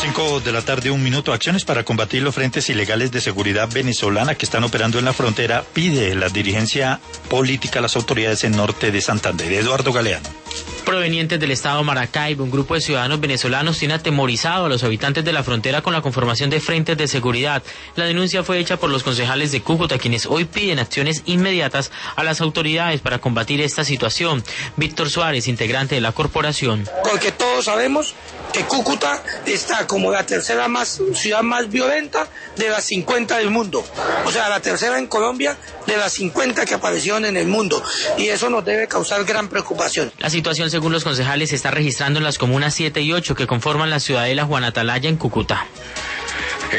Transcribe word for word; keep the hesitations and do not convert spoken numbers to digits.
cinco de la tarde, un minuto. Acciones para combatir los frentes ilegales de seguridad venezolana que están operando en la frontera, pide la dirigencia política a las autoridades en norte de Santander. Eduardo Galeano. Provenientes del estado Maracaibo, un grupo de ciudadanos venezolanos tiene atemorizado a los habitantes de la frontera con la conformación de frentes de seguridad. La denuncia fue hecha por los concejales de Cúcuta, quienes hoy piden acciones inmediatas a las autoridades para combatir esta situación. Víctor Suárez, integrante de la corporación. Porque todos sabemos que Cúcuta está como la tercera más, ciudad más violenta de las cincuenta del mundo. O sea, la tercera en Colombia de las cincuenta que aparecieron en el mundo. Y eso nos debe causar gran preocupación. La situación, según los concejales, se está registrando en las comunas siete y ocho que conforman la ciudadela Juan Atalaya en Cúcuta.